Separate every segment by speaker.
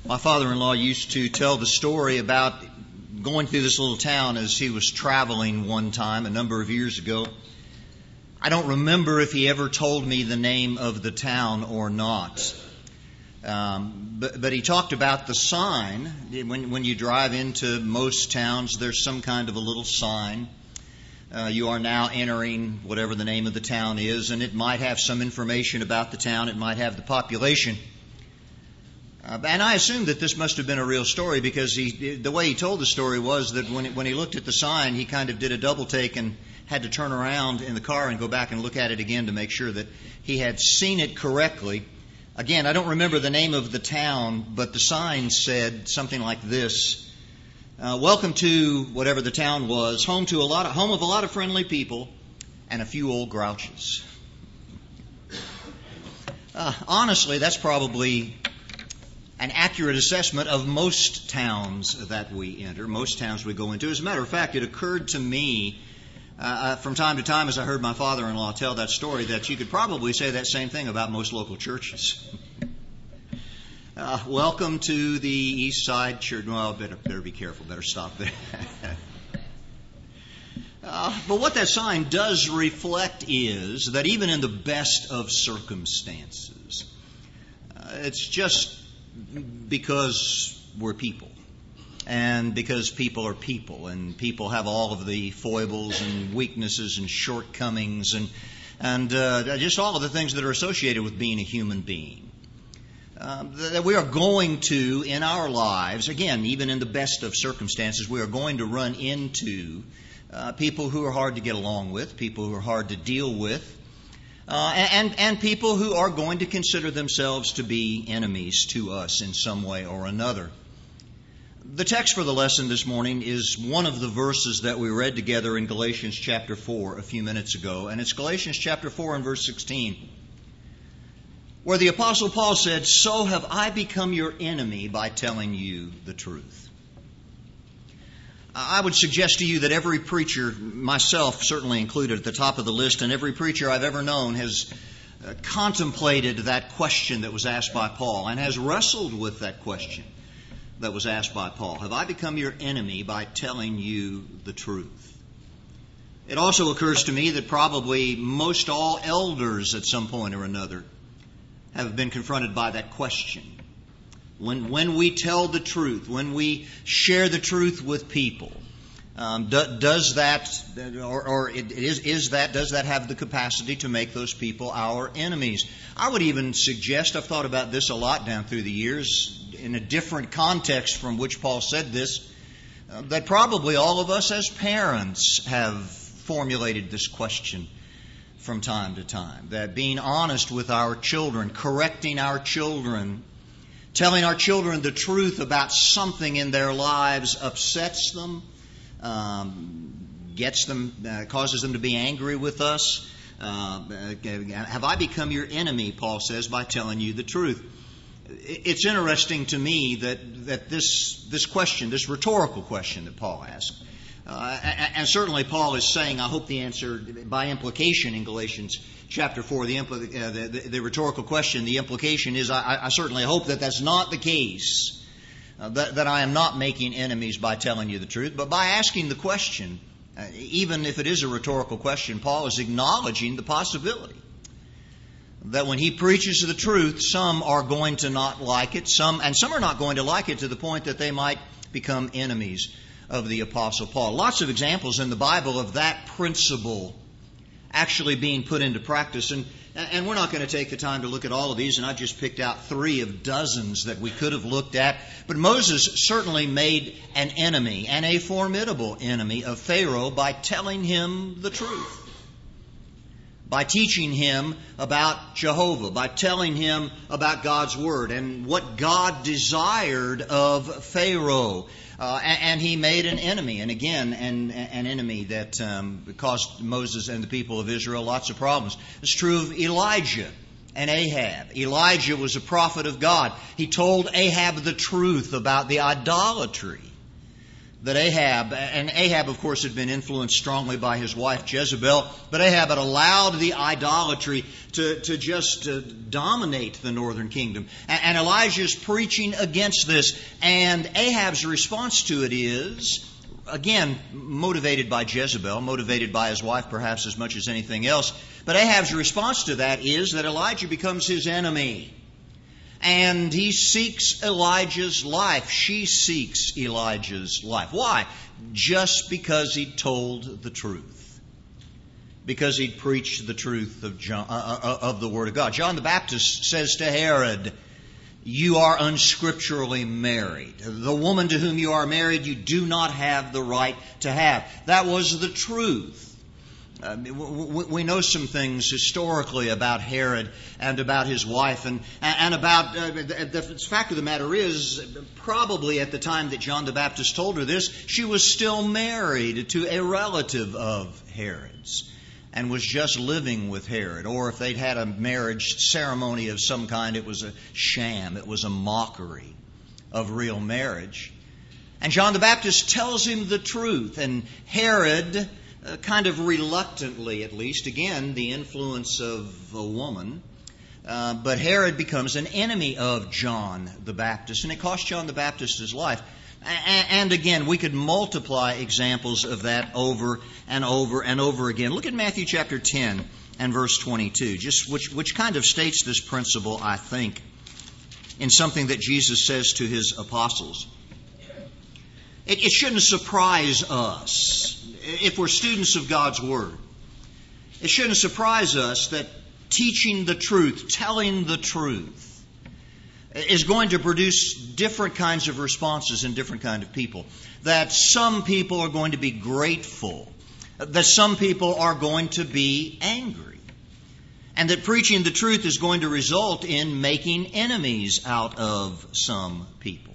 Speaker 1: My father-in-law used to tell the story about going through this little town as he was traveling one time a number of years ago. I don't remember if he ever told me the name of the town or not. But he talked about the sign. When you drive into most towns, there's some kind of a little sign. You are now entering whatever the name of the town is, and it might have some information about the town. It might have the population. And I assumed that this must have been a real story because the way he told the story was that when he looked at the sign, he kind of did a double take and had to turn around in the car and go back and look at it again to make sure that he had seen it correctly. Again, I don't remember the name of the town, but the sign said something like this: welcome to whatever the town was, home of a lot of friendly people and a few old grouches. Honestly, that's probably an accurate assessment of most towns that we enter, most towns we go into. As a matter of fact, it occurred to me from time to time as I heard my father-in-law tell that story that you could probably say that same thing about most local churches. Welcome to the East Side Church. Well, better be careful. Better stop there. But what that sign does reflect is that even in the best of circumstances, it's just because we're people, and because people are people, and people have all of the foibles and weaknesses and shortcomings and just all of the things that are associated with being a human being. That we are going to, in our lives, again, even in the best of circumstances, we are going to run into people who are hard to get along with, people who are hard to deal with, and people who are going to consider themselves to be enemies to us in some way or another. The text for the lesson this morning is one of the verses that we read together in Galatians chapter 4 a few minutes ago, and it's Galatians chapter 4 and verse 16, where the Apostle Paul said, "So have I become your enemy by telling you the truth." I would suggest to you that every preacher, myself certainly included at the top of the list, and every preacher I've ever known has contemplated that question that was asked by Paul and has wrestled with that question that was asked by Paul. Have I become your enemy by telling you the truth? It also occurs to me that probably most all elders at some point or another have been confronted by that question. When we tell the truth, when we share the truth with people, does that have the capacity to make those people our enemies? I would even suggest, I've thought about this a lot down through the years, in a different context from which Paul said this, that probably all of us as parents have formulated this question from time to time. That being honest with our children, correcting our children, telling our children the truth about something in their lives upsets them, causes them to be angry with us. Have I become your enemy, Paul says, by telling you the truth? It's interesting to me that this question, this rhetorical question that Paul asked, and certainly Paul is saying, I hope the answer by implication in Galatians chapter 4, the rhetorical question, the implication is, I certainly hope that that's not the case, that I am not making enemies by telling you the truth, but by asking the question, even if it is a rhetorical question, Paul is acknowledging the possibility that when he preaches the truth, some are going to not like it, some are not going to like it to the point that they might become enemies of the Apostle Paul. Lots of examples in the Bible of that principle actually being put into practice. And we're not going to take the time to look at all of these, and I've just picked out 3 of dozens that we could have looked at. But Moses certainly made an enemy, and a formidable enemy, of Pharaoh by telling him the truth, by teaching him about Jehovah, by telling him about God's Word and what God desired of Pharaoh. And he made an enemy, and again, an enemy that caused Moses and the people of Israel lots of problems. It's true of Elijah and Ahab. Elijah was a prophet of God. He told Ahab the truth about the idolatry that Ahab, of course, had been influenced strongly by his wife Jezebel, but Ahab had allowed the idolatry to just dominate the northern kingdom. And Elijah's preaching against this, and Ahab's response to it is, again, motivated by Jezebel, motivated by his wife perhaps as much as anything else, but Ahab's response to that is that Elijah becomes his enemy. And he seeks Elijah's life. She seeks Elijah's life. Why? Just because he told the truth. Because he preached the truth of the Word of God. John the Baptist says to Herod, "You are unscripturally married. The woman to whom you are married, you do not have the right to have." That was the truth. We know some things historically about Herod and about his wife, and about the fact of the matter is, probably at the time that John the Baptist told her this, she was still married to a relative of Herod's and was just living with Herod. Or if they'd had a marriage ceremony of some kind, it was a sham, it was a mockery of real marriage. And John the Baptist tells him the truth, and Herod, kind of reluctantly at least, again, the influence of a woman, but Herod becomes an enemy of John the Baptist, and it cost John the Baptist his life. And again, we could multiply examples of that over and over and over again. Look at Matthew chapter 10 and verse 22, just which kind of states this principle, I think, in something that Jesus says to his apostles. It shouldn't surprise us, if we're students of God's Word, it shouldn't surprise us that teaching the truth, telling the truth, is going to produce different kinds of responses in different kinds of people. That some people are going to be grateful, that some people are going to be angry, and that preaching the truth is going to result in making enemies out of some people.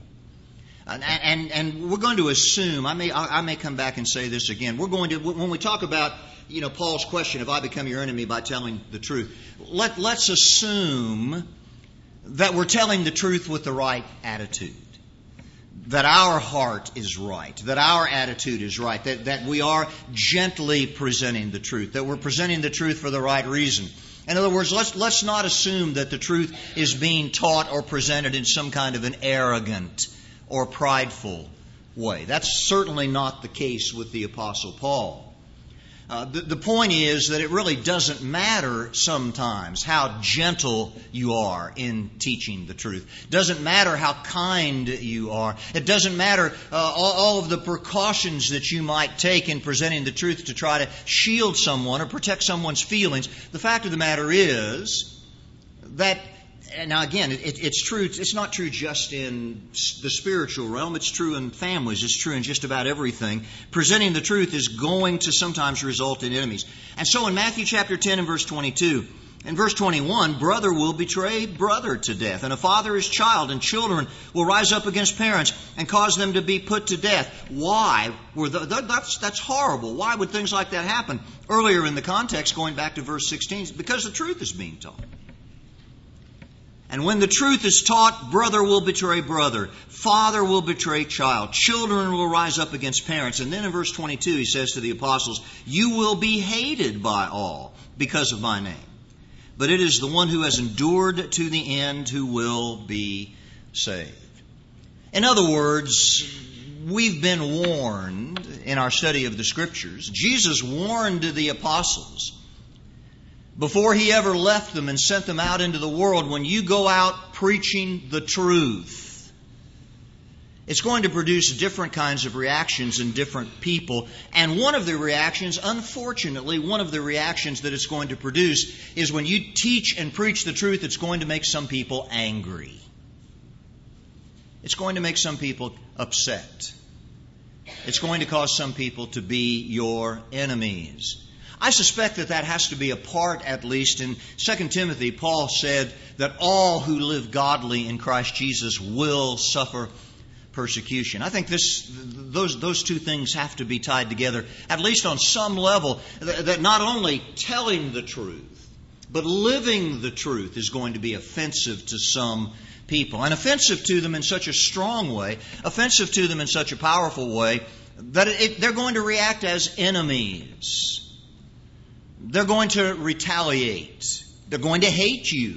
Speaker 1: And we're going to assume, I may come back and say this again, we're going to, when we talk about, Paul's question, have I become your enemy by telling the truth, let's assume that we're telling the truth with the right attitude, that our heart is right, that our attitude is right, that we are gently presenting the truth, that we're presenting the truth for the right reason. In other words, let's not assume that the truth is being taught or presented in some kind of an arrogant or prideful way. That's certainly not the case with the Apostle Paul. The point is that it really doesn't matter sometimes how gentle you are in teaching the truth. It doesn't matter how kind you are. It doesn't matter all of the precautions that you might take in presenting the truth to try to shield someone or protect someone's feelings. The fact of the matter is that, now again, it's true. It's not true just in the spiritual realm. It's true in families. It's true in just about everything. Presenting the truth is going to sometimes result in enemies. And so in Matthew chapter 10 and verse 22, in verse 21, brother will betray brother to death, and a father his child, and children will rise up against parents and cause them to be put to death. Why? That's horrible. Why would things like that happen? Earlier in the context, going back to verse 16, because the truth is being taught. And when the truth is taught, brother will betray brother, father will betray child, children will rise up against parents. And then in verse 22 he says to the apostles, you will be hated by all because of my name. But it is the one who has endured to the end who will be saved. In other words, we've been warned in our study of the Scriptures. Jesus warned the apostles before he ever left them and sent them out into the world, when you go out preaching the truth, it's going to produce different kinds of reactions in different people. And one of the reactions, unfortunately, one of the reactions that it's going to produce is when you teach and preach the truth, it's going to make some people angry. It's going to make some people upset. It's going to cause some people to be your enemies. I suspect that has to be a part, at least. In 2 Timothy, Paul said that all who live godly in Christ Jesus will suffer persecution. I think those two things have to be tied together, at least on some level, that not only telling the truth, but living the truth is going to be offensive to some people, and offensive to them in such a strong way, offensive to them in such a powerful way, that they're going to react as enemies. They're going to retaliate. They're going to hate you.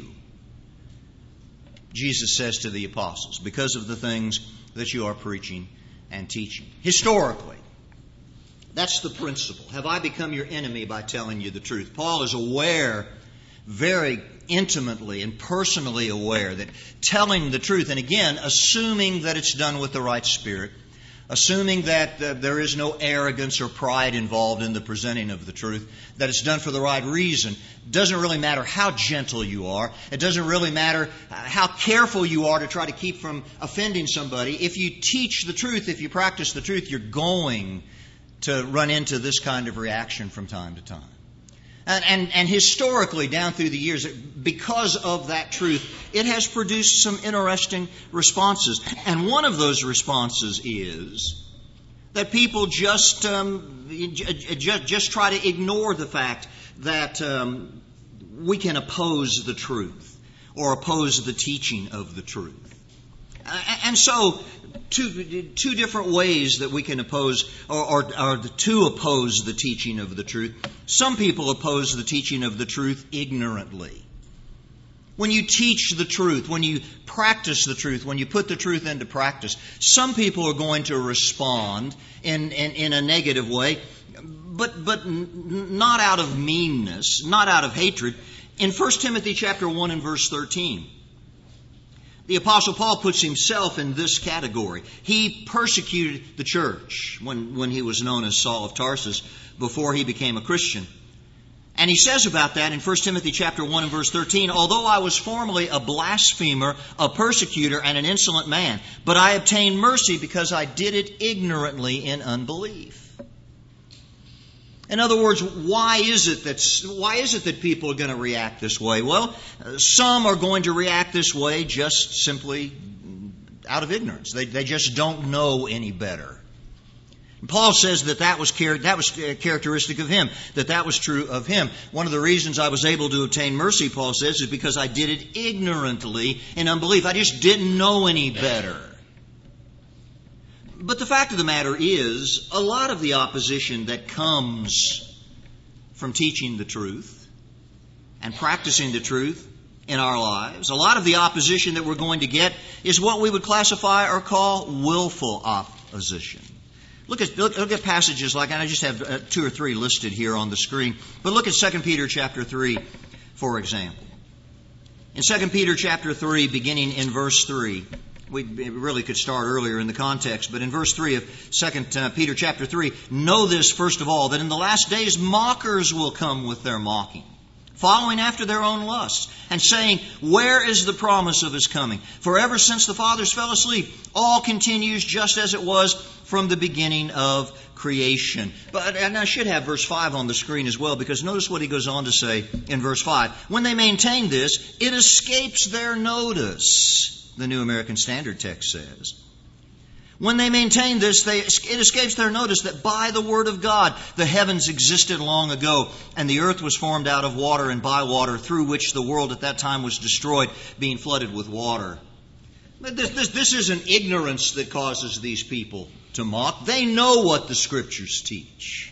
Speaker 1: Jesus says to the apostles, because of the things that you are preaching and teaching. Historically, that's the principle. Have I become your enemy by telling you the truth? Paul is aware, very intimately and personally aware, that telling the truth, and again, assuming that it's done with the right spirit, assuming that there is no arrogance or pride involved in the presenting of the truth, that it's done for the right reason. It doesn't really matter how gentle you are. It doesn't really matter how careful you are to try to keep from offending somebody. If you teach the truth, if you practice the truth, you're going to run into this kind of reaction from time to time. And historically, down through the years, because of that truth, it has produced some interesting responses. And one of those responses is that people just try to ignore the fact that we can oppose the truth or oppose the teaching of the truth. And so, two different ways that we can oppose, or to oppose the teaching of the truth. Some people oppose the teaching of the truth ignorantly. When you teach the truth, when you practice the truth, when you put the truth into practice, some people are going to respond in a negative way, but not out of meanness, not out of hatred. In 1 Timothy chapter 1 and verse 13, the Apostle Paul puts himself in this category. He persecuted the church when he was known as Saul of Tarsus before he became a Christian. And he says about that in 1 Timothy chapter 1 and verse 13, although I was formerly a blasphemer, a persecutor, and an insolent man, but I obtained mercy because I did it ignorantly in unbelief. In other words, why is it that people are going to react this way? Well, some are going to react this way just simply out of ignorance. They just don't know any better. And Paul says that was characteristic of him, that was true of him. One of the reasons I was able to obtain mercy, Paul says, is because I did it ignorantly in unbelief. I just didn't know any better. But the fact of the matter is, a lot of the opposition that comes from teaching the truth and practicing the truth in our lives, a lot of the opposition that we're going to get is what we would classify or call willful opposition. Look at passages like, and I just have 2 or 3 listed here on the screen, but look at 2 Peter chapter 3, for example. In 2 Peter chapter 3, beginning in verse 3, we really could start earlier in the context, but in verse 3 of 2 Peter chapter 3, know this, first of all, that in the last days mockers will come with their mocking, following after their own lusts, and saying, where is the promise of his coming? For ever since the fathers fell asleep, all continues just as it was from the beginning of creation. And I should have verse 5 on the screen as well, because notice what he goes on to say in verse 5. When they maintain this, it escapes their notice. The New American Standard text says. When they maintain this, it escapes their notice that by the word of God the heavens existed long ago, and the earth was formed out of water and by water, through which the world at that time was destroyed, being flooded with water. This isn't ignorance that causes these people to mock. They know what the Scriptures teach.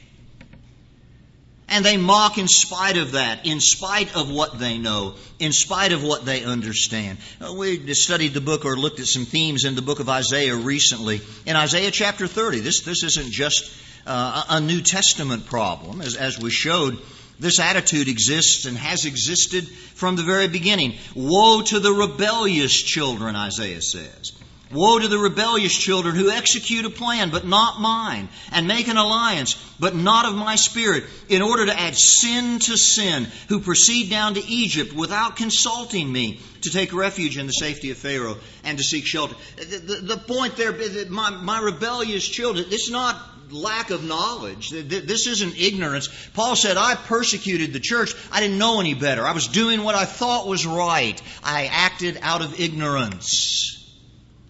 Speaker 1: And they mock in spite of that, in spite of what they know, in spite of what they understand. We studied the book, or looked at some themes in the book of Isaiah recently. In Isaiah chapter 30, this isn't just a New Testament problem. As we showed, this attitude exists and has existed from the very beginning. Woe to the rebellious children, Isaiah says. Woe to the rebellious children who execute a plan, but not mine, and make an alliance, but not of my spirit, in order to add sin to sin, who proceed down to Egypt without consulting me, to take refuge in the safety of Pharaoh, and to seek shelter. The point there, my rebellious children, it's not lack of knowledge. This isn't ignorance. Paul said, I persecuted the church. I didn't know any better. I was doing what I thought was right. I acted out of ignorance.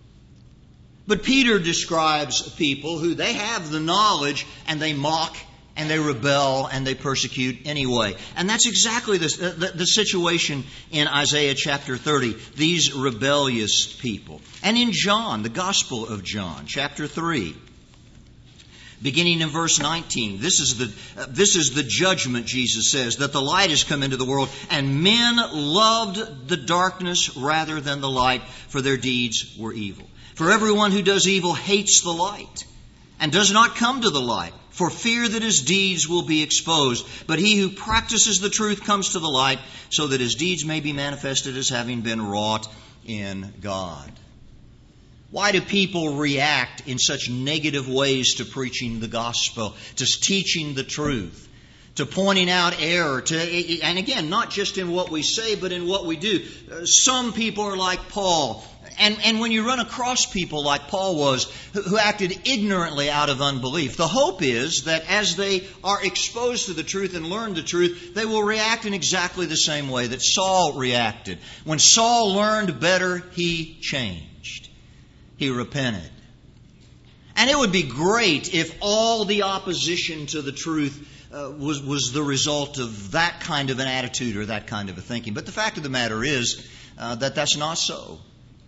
Speaker 1: But Peter describes people who they have the knowledge and they mock and they rebel and they persecute anyway. And that's exactly the situation in Isaiah chapter 30, these rebellious people. And in John, the Gospel of John, chapter 3, beginning in verse 19, this is the judgment, Jesus says, that the light has come into the world, and men loved the darkness rather than the light, for their deeds were evil. For everyone who does evil hates the light, and does not come to the light, for fear that his deeds will be exposed. But he who practices the truth comes to the light, so that his deeds may be manifested as having been wrought in God. Why do people react in such negative ways to preaching the gospel, to teaching the truth, to pointing out error, and again, not just in what we say, but in what we do? Some people are like Paul. And when you run across people like Paul was, who acted ignorantly out of unbelief, the hope is that as they are exposed to the truth and learn the truth, they will react in exactly the same way that Saul reacted. When Saul learned better, he changed. He repented. And it would be great if all the opposition to the truth was the result of that kind of an attitude or that kind of a thinking. But the fact of the matter is that that's not so.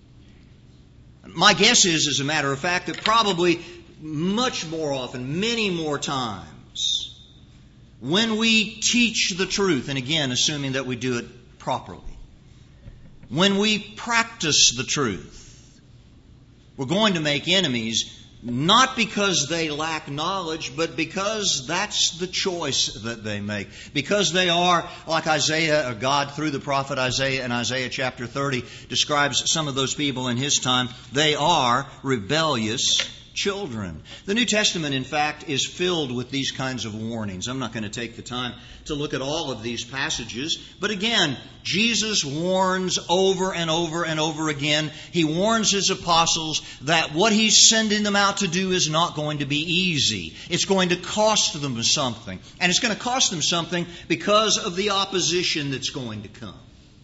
Speaker 1: My guess is, as a matter of fact, that probably much more often, many more times, when we teach the truth, and again, assuming that we do it properly, when we practice the truth, we're going to make enemies, not because they lack knowledge, but because that's the choice that they make. Because they are, like Isaiah, or God through the prophet Isaiah in Isaiah chapter 30 describes some of those people in his time, they are rebellious children. The New Testament, in fact, is filled with these kinds of warnings. I'm not going to take the time to look at all of these passages, but again, Jesus warns over and over and over again. He warns his apostles that what he's sending them out to do is not going to be easy. It's going to cost them something. And it's going to cost them something because of the opposition that's going to come.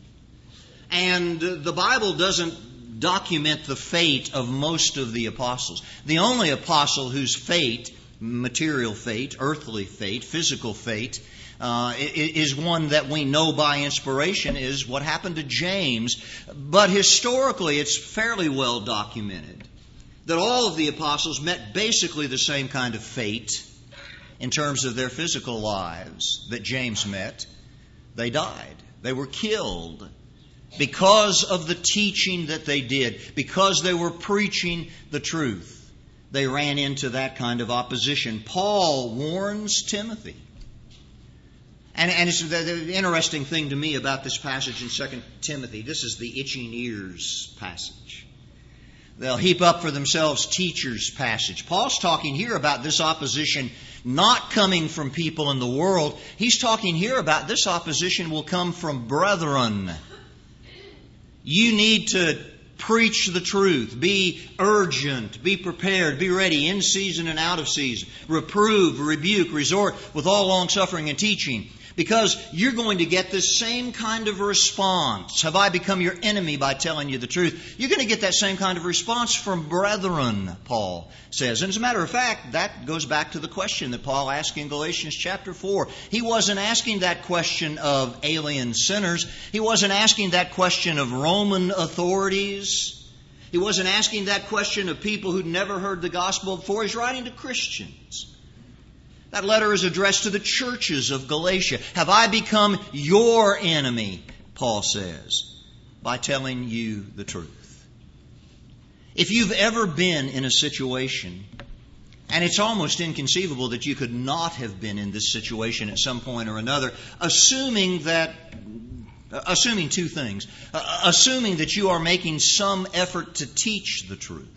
Speaker 1: And the Bible doesn't document the fate of most of the apostles. The only apostle whose fate, material fate, earthly fate, physical fate, is one that we know by inspiration, is what happened to James. But historically, it's fairly well documented that all of the apostles met basically the same kind of fate in terms of their physical lives that James met. They died. They were killed. Because of the teaching that they did, because they were preaching the truth, they ran into that kind of opposition. Paul warns Timothy. And it's the interesting thing to me about this passage in 2 Timothy. This is the itching ears passage. They'll heap up for themselves teachers passage. Paul's talking here about this opposition not coming from people in the world. He's talking here about this opposition will come from brethren. You need to preach the truth. Be urgent. Be prepared. Be ready in season and out of season. Reprove, rebuke, resort with all long-suffering and teaching. Because you're going to get this same kind of response. Have I become your enemy by telling you the truth? You're going to get that same kind of response from brethren, Paul says. And as a matter of fact, that goes back to the question that Paul asked in Galatians chapter 4. He wasn't asking that question of alien sinners. He wasn't asking that question of Roman authorities. He wasn't asking that question of people who'd never heard the gospel before. He's writing to Christians. That letter is addressed to the churches of Galatia. Have I become your enemy, Paul says, by telling you the truth? If you've ever been in a situation, and it's almost inconceivable that you could not have been in this situation at some point or another, assuming two things. Assuming that you are making some effort to teach the truth.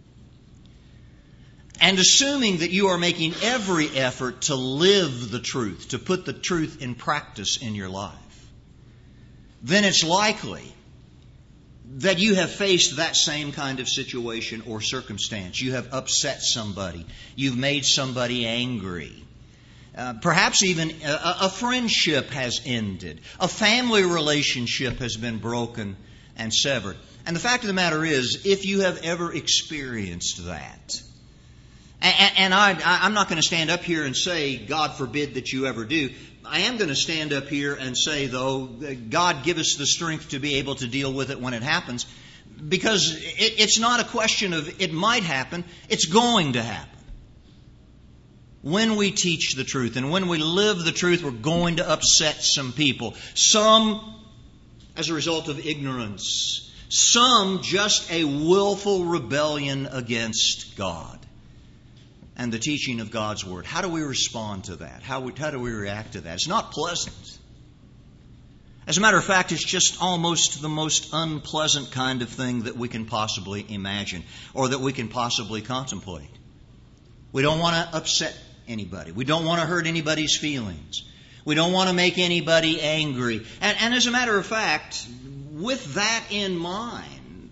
Speaker 1: And assuming that you are making every effort to live the truth, to put the truth in practice in your life, then it's likely that you have faced that same kind of situation or circumstance. You have upset somebody. You've made somebody angry. Perhaps even a friendship has ended. A family relationship has been broken and severed. And the fact of the matter is, if you have ever experienced that, And I'm not going to stand up here and say, God forbid that you ever do. I am going to stand up here and say, though, God give us the strength to be able to deal with it when it happens. Because it's not a question of it might happen, it's going to happen. When we teach the truth and when we live the truth, we're going to upset some people. Some as a result of ignorance. Some just a willful rebellion against God and the teaching of God's Word. How do we respond to that? How do we react to that? It's not pleasant. As a matter of fact, it's just almost the most unpleasant kind of thing that we can possibly imagine or that we can possibly contemplate. We don't want to upset anybody. We don't want to hurt anybody's feelings. We don't want to make anybody angry. And as a matter of fact, with that in mind,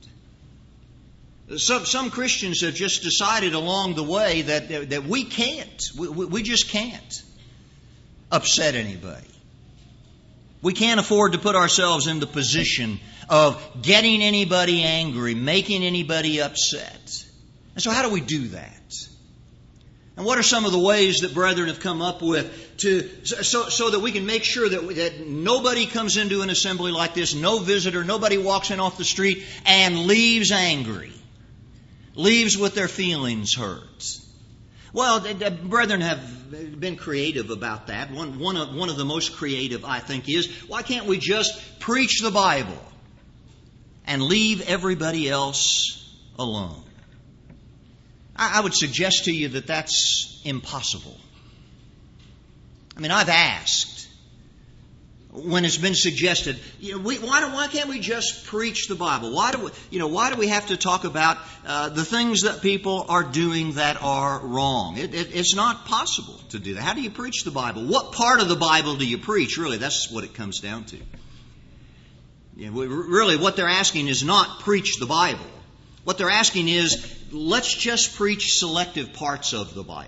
Speaker 1: some Christians have just decided along the way that we can't. We just can't upset anybody. We can't afford to put ourselves in the position of getting anybody angry, making anybody upset. And so how do we do that? And what are some of the ways that brethren have come up with so that we can make sure that nobody comes into an assembly like this, no visitor, nobody walks in off the street and leaves angry, leaves with their feelings hurt? Well, the brethren have been creative about that. One of the most creative, I think, is why can't we just preach the Bible and leave everybody else alone? I would suggest to you that that's impossible. I mean, I've asked when it's been suggested, why can't we just preach the Bible? Why do we have to talk about the things that people are doing that are wrong? It's not possible to do that. How do you preach the Bible? What part of the Bible do you preach? Really, that's what it comes down to. Really, what they're asking is not preach the Bible. What they're asking is, let's just preach selective parts of the Bible.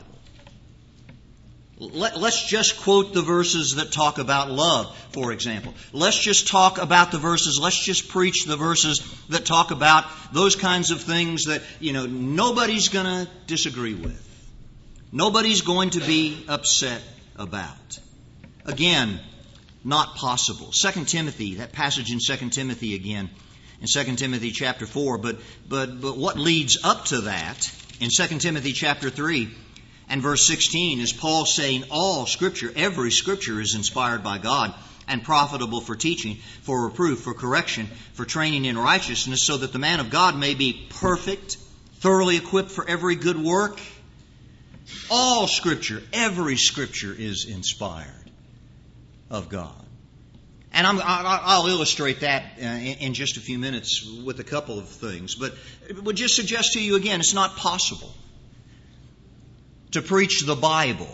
Speaker 1: Let's just quote the verses that talk about love, for example. Let's just talk about the verses. Let's just preach the verses that talk about those kinds of things that, nobody's going to disagree with. Nobody's going to be upset about. Again, not possible. 2 Timothy, that passage in 2 Timothy again. In 2 Timothy chapter 4, but what leads up to that in 2 Timothy chapter 3 and verse 16 is Paul saying all Scripture, every Scripture is inspired by God and profitable for teaching, for reproof, for correction, for training in righteousness, so that the man of God may be perfect, thoroughly equipped for every good work. All Scripture, every Scripture is inspired of God. And I'll illustrate that in just a few minutes with a couple of things. But it would just suggest to you again, it's not possible to preach the Bible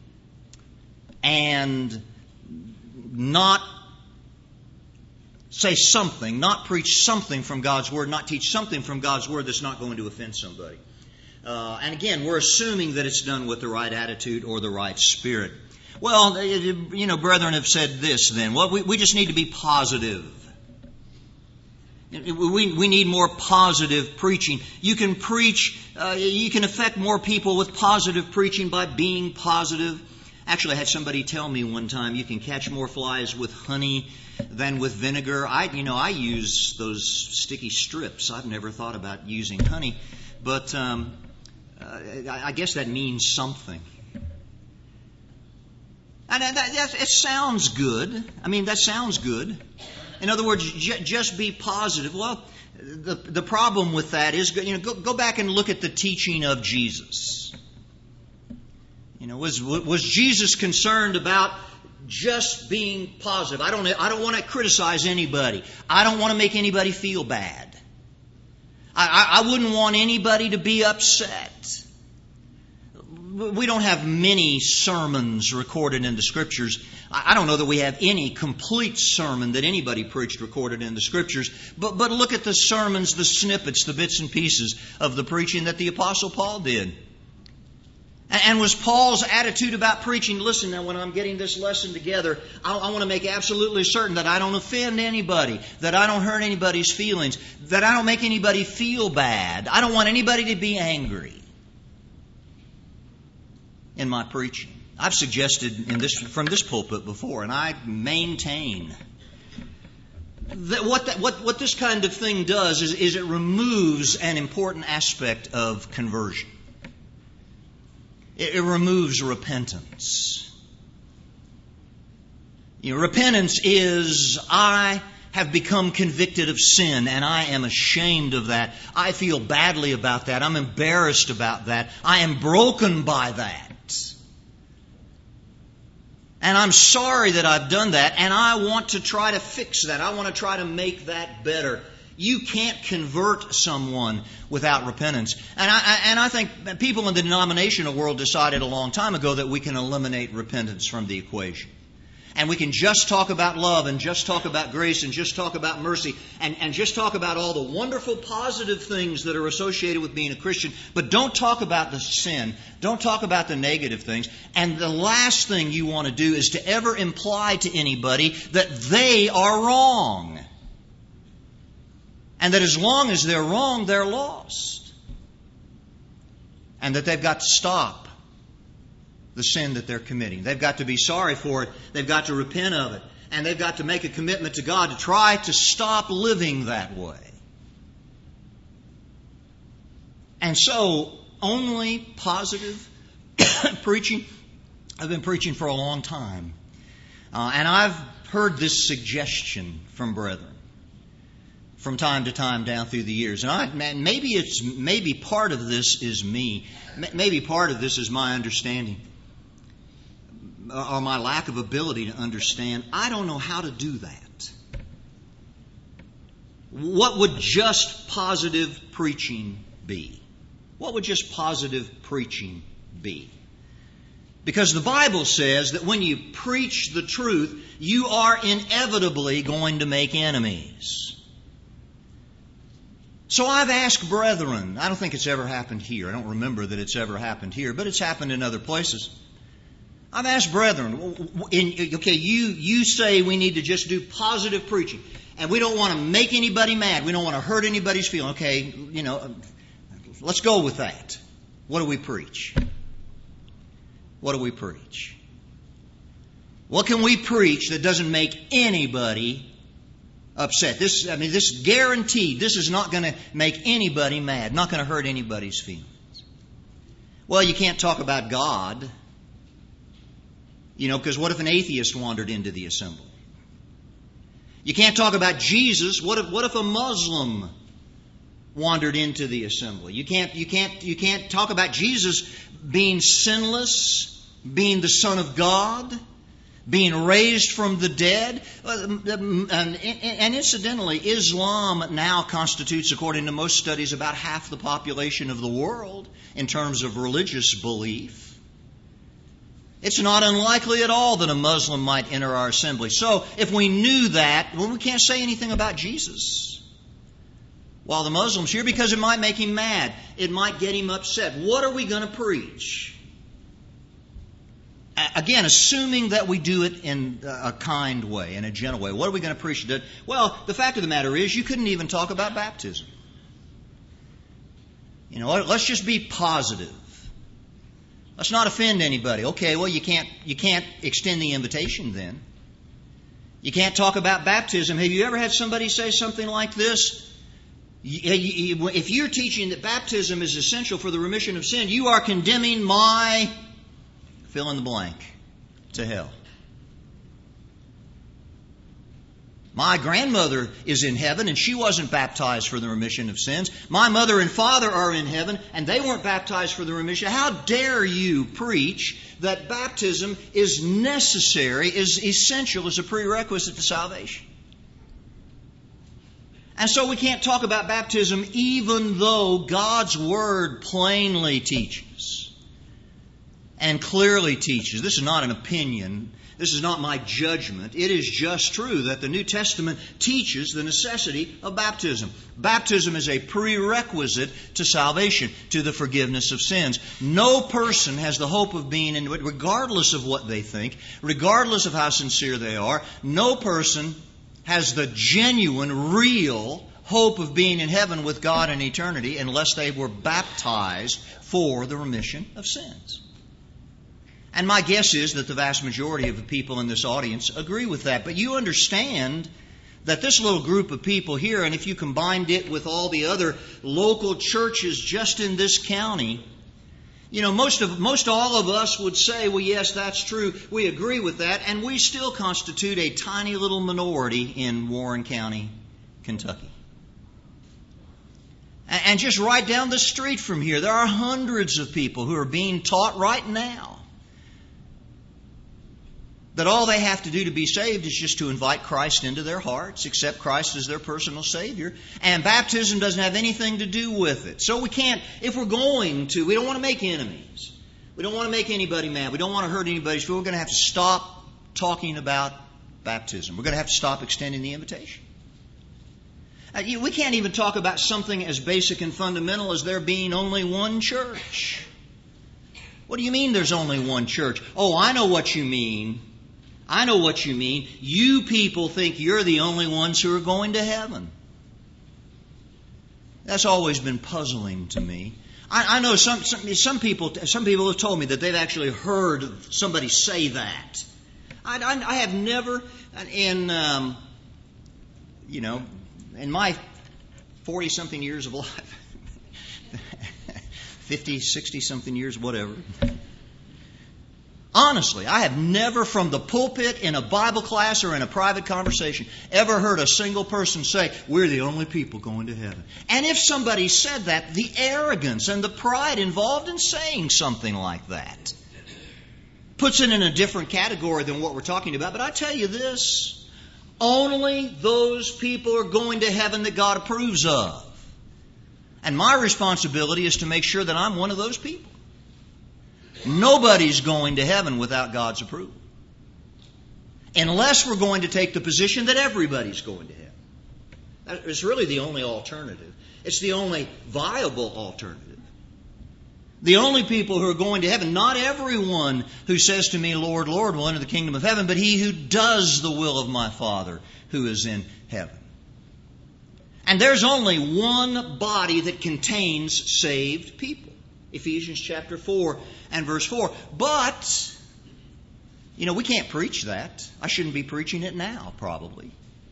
Speaker 1: and not say something, not preach something from God's Word, not teach something from God's Word that's not going to offend somebody. And again, we're assuming that it's done with the right attitude or the right spirit. Well, brethren have said this then. Well, we just need to be positive. We need more positive preaching. You can preach, you can affect more people with positive preaching by being positive. Actually, I had somebody tell me one time, you can catch more flies with honey than with vinegar. I use those sticky strips. I've never thought about using honey. But I guess that means something. And it sounds good. I mean, that sounds good. In other words, just be positive. Well, the problem with that is, go back and look at the teaching of Jesus. Was Jesus concerned about just being positive? I don't want to criticize anybody. I don't want to make anybody feel bad. I wouldn't want anybody to be upset. We don't have many sermons recorded in the Scriptures. I don't know that we have any complete sermon that anybody preached recorded in the Scriptures. But look at the sermons, the snippets, the bits and pieces of the preaching that the Apostle Paul did. And was Paul's attitude about preaching, listen, now when I'm getting this lesson together, I want to make absolutely certain that I don't offend anybody, that I don't hurt anybody's feelings, that I don't make anybody feel bad. I don't want anybody to be angry. in my preaching. I've suggested from this pulpit before, and I maintain that what this kind of thing does is it removes an important aspect of conversion. It removes repentance. Repentance is, I have become convicted of sin, and I am ashamed of that. I feel badly about that. I'm embarrassed about that. I am broken by that. And I'm sorry that I've done that, and I want to try to fix that. I want to try to make that better. You can't convert someone without repentance. And I think people in the denominational world decided a long time ago that we can eliminate repentance from the equation. And we can just talk about love and just talk about grace and just talk about mercy and just talk about all the wonderful positive things that are associated with being a Christian. But don't talk about the sin. Don't talk about the negative things. And the last thing you want to do is to ever imply to anybody that they are wrong. And that as long as they're wrong, they're lost. And that they've got to stop the sin that they're committing. They've got to be sorry for it. They've got to repent of it. And they've got to make a commitment to God to try to stop living that way. And so, only positive preaching. I've been preaching for a long time. And I've heard this suggestion from brethren from time to time down through the years. And maybe part of this is me. Maybe part of this is my understanding, or my lack of ability to understand. I don't know how to do that. What would just positive preaching be? What would just positive preaching be? Because the Bible says that when you preach the truth, you are inevitably going to make enemies. So I've asked brethren, I don't think it's ever happened here. I don't remember that it's ever happened here, but it's happened in other places. I've asked brethren, you say we need to just do positive preaching, and we don't want to make anybody mad. We don't want to hurt anybody's feelings. Okay, let's go with that. What do we preach? What do we preach? What can we preach that doesn't make anybody upset? This guaranteed, this is not going to make anybody mad, not going to hurt anybody's feelings. Well, you can't talk about God. Because what if an atheist wandered into the assembly? You can't talk about Jesus. What if a Muslim wandered into the assembly? You can't talk about Jesus being sinless, being the Son of God, being raised from the dead. And incidentally, Islam now constitutes, according to most studies, about half the population of the world in terms of religious belief. It's not unlikely at all that a Muslim might enter our assembly. So, if we knew that, we can't say anything about Jesus while the Muslim's here, because it might make him mad. It might get him upset. What are we going to preach? Again, assuming that we do it in a kind way, in a gentle way. What are we going to preach? Well, the fact of the matter is, you couldn't even talk about baptism. Let's just be positive. Let's not offend anybody. Okay, well, you can't extend the invitation then. You can't talk about baptism. Have you ever had somebody say something like this? If you're teaching that baptism is essential for the remission of sin, you are condemning my fill in the blank to hell. My grandmother is in heaven, and she wasn't baptized for the remission of sins. My mother and father are in heaven, and they weren't baptized for the remission. How dare you preach that baptism is necessary, is essential, is a prerequisite to salvation? And so we can't talk about baptism even though God's Word plainly teaches and clearly teaches. This is not an opinion. This is not my judgment. It is just true that the New Testament teaches the necessity of baptism. Baptism is a prerequisite to salvation, to the forgiveness of sins. No person has the hope of being in it, regardless of what they think, regardless of how sincere they are. No person has the genuine, real hope of being in heaven with God in eternity unless they were baptized for the remission of sins. And my guess is that the vast majority of the people in this audience agree with that. But you understand that this little group of people here, and if you combined it with all the other local churches just in this county, most all of us would say, well, yes, that's true. We agree with that. And we still constitute a tiny little minority in Warren County, Kentucky. And just right down the street from here, there are hundreds of people who are being taught right now that all they have to do to be saved is just to invite Christ into their hearts, accept Christ as their personal Savior, and baptism doesn't have anything to do with it. So we can't, if we're going to, we don't want to make enemies. We don't want to make anybody mad. We don't want to hurt anybody's feelings. We're going to have to stop talking about baptism. We're going to have to stop extending the invitation. We can't even talk about something as basic and fundamental as there being only one church. What do you mean there's only one church? Oh, I know what you mean. I know what you mean. You people think you're the only ones who are going to heaven. That's always been puzzling to me. I know some people have told me that they've actually heard somebody say that. I have never, in my 40-something years of life, 50, 60-something years, whatever. Honestly, I have never from the pulpit in a Bible class or in a private conversation ever heard a single person say, we're the only people going to heaven. And if somebody said that, the arrogance and the pride involved in saying something like that puts it in a different category than what we're talking about. But I tell you this, only those people are going to heaven that God approves of. And my responsibility is to make sure that I'm one of those people. Nobody's going to heaven without God's approval. Unless we're going to take the position that everybody's going to heaven. It's really the only alternative. It's the only viable alternative. The only people who are going to heaven, not everyone who says to me, Lord, Lord, will enter the kingdom of heaven, but he who does the will of my Father who is in heaven. And there's only one body that contains saved people. Ephesians chapter 4 and verse 4. But, we can't preach that. I shouldn't be preaching it now, probably.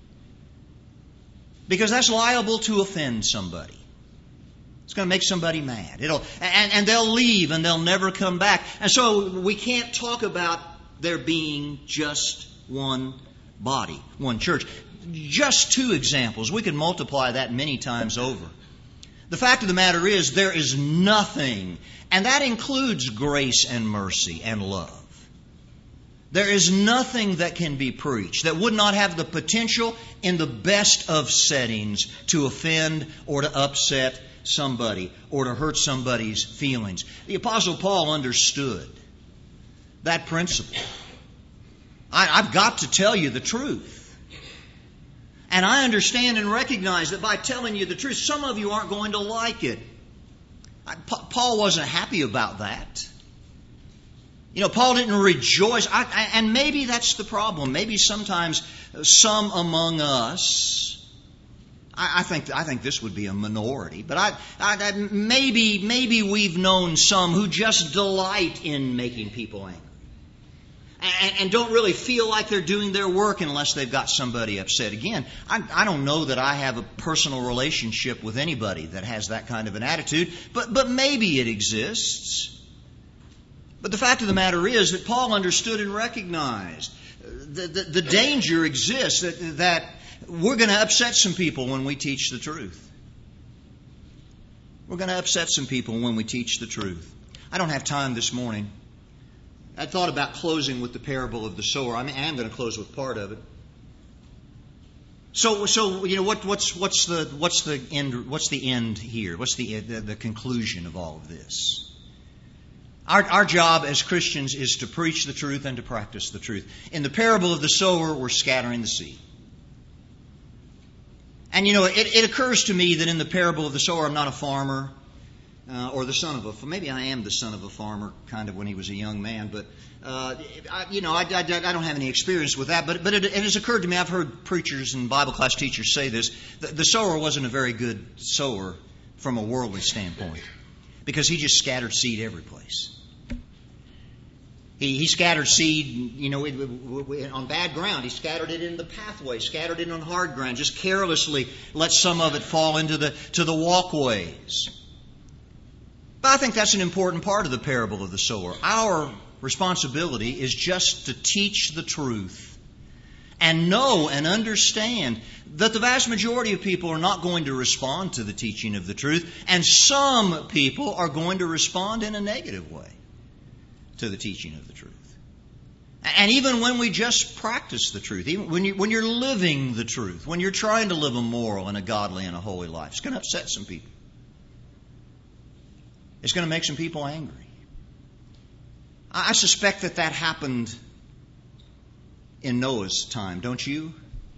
Speaker 1: Because that's liable to offend somebody. It's going to make somebody mad. And they'll leave and they'll never come back. And so we can't talk about there being just one body, one church. Just two examples. We could multiply that many times over. The fact of the matter is there is nothing, and that includes grace and mercy and love. There is nothing that can be preached that would not have the potential in the best of settings to offend or to upset somebody or to hurt somebody's feelings. The Apostle Paul understood that principle. I've got to tell you the truth. And I understand and recognize that by telling you the truth, some of you aren't going to like it. Paul wasn't happy about that. Paul didn't rejoice. And maybe that's the problem. Maybe sometimes some among us, I think this would be a minority, but maybe we've known some who just delight in making people angry. And don't really feel like they're doing their work unless they've got somebody upset. Again, I don't know that I have a personal relationship with anybody that has that kind of an attitude, but maybe it exists. But the fact of the matter is that Paul understood and recognized the danger exists that we're going to upset some people when we teach the truth. We're going to upset some people when we teach the truth. I don't have time this morning. I thought about closing with the parable of the sower. I am going to close with part of it. So what's the end here? What's the conclusion of all of this? Our job as Christians is to preach the truth and to practice the truth. In the parable of the sower, we're scattering the seed. And it occurs to me that in the parable of the sower, I'm not a farmer. Or the son of a, maybe I am the son of a farmer, kind of when he was a young man, but I don't have any experience with that. But it has occurred to me. I've heard preachers and Bible class teachers say this: the sower wasn't a very good sower from a worldly standpoint, because he just scattered seed every place. He scattered seed, on bad ground. He scattered it in the pathway, scattered it on hard ground, just carelessly let some of it fall into the walkways. But I think that's an important part of the parable of the sower. Our responsibility is just to teach the truth and know and understand that the vast majority of people are not going to respond to the teaching of the truth, and some people are going to respond in a negative way to the teaching of the truth. And even when we just practice the truth, even when you're living the truth, when you're trying to live a moral and a godly and a holy life, it's going to upset some people. It's going to make some people angry. I suspect that happened in Noah's time, don't you?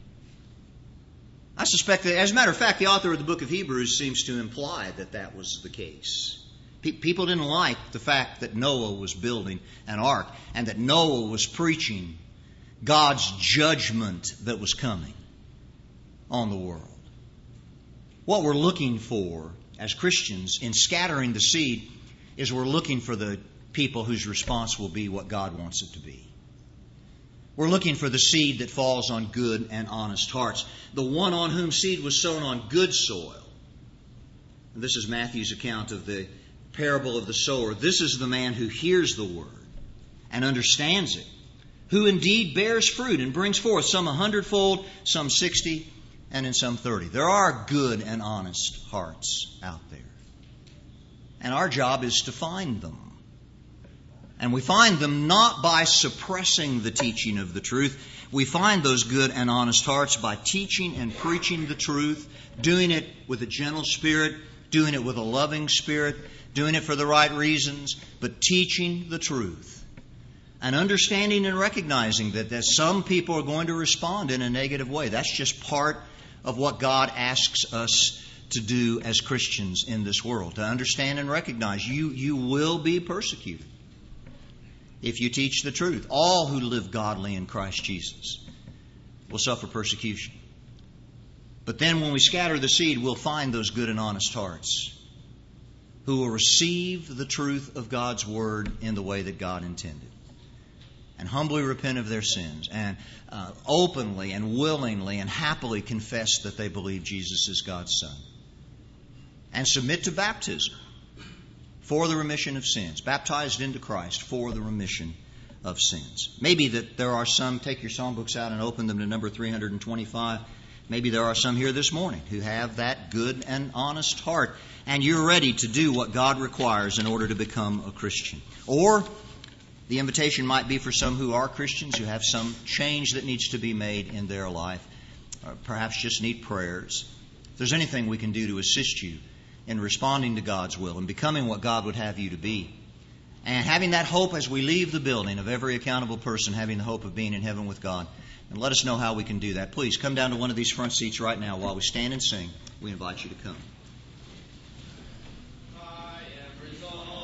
Speaker 1: I suspect that, as a matter of fact, the author of the book of Hebrews seems to imply that was the case. People didn't like the fact that Noah was building an ark and that Noah was preaching God's judgment that was coming on the world. What we're looking for as Christians in scattering the seed is we're looking for the people whose response will be what God wants it to be. We're looking for the seed that falls on good and honest hearts. The one on whom seed was sown on good soil. And this is Matthew's account of the parable of the sower. This is the man who hears the word and understands it, who indeed bears fruit and brings forth some 100-fold, some 60, and in some 30. There are good and honest hearts out there. And our job is to find them. And we find them not by suppressing the teaching of the truth. We find those good and honest hearts by teaching and preaching the truth, doing it with a gentle spirit, doing it with a loving spirit, doing it for the right reasons, but teaching the truth. And understanding and recognizing that some people are going to respond in a negative way. That's just part of what God asks us to do as Christians in this world. To understand and recognize you will be persecuted if you teach the truth. All who live godly in Christ Jesus will suffer persecution. But then when we scatter the seed, we'll find those good and honest hearts who will receive the truth of God's Word in the way that God intended, and humbly repent of their sins, and openly and willingly and happily confess that they believe Jesus is God's Son, and submit to baptism for the remission of sins, baptized into Christ for the remission of sins. Maybe that there are some, take your songbooks out and open them to number 325. Maybe there are some here this morning who have that good and honest heart, and you're ready to do what God requires in order to become a Christian. Or the invitation might be for some who are Christians, who have some change that needs to be made in their life, or perhaps just need prayers. If there's anything we can do to assist you in responding to God's will and becoming what God would have you to be, and having that hope as we leave the building of every accountable person, having the hope of being in heaven with God, and let us know how we can do that. Please come down to one of these front seats right now while we stand and sing. We invite you to come.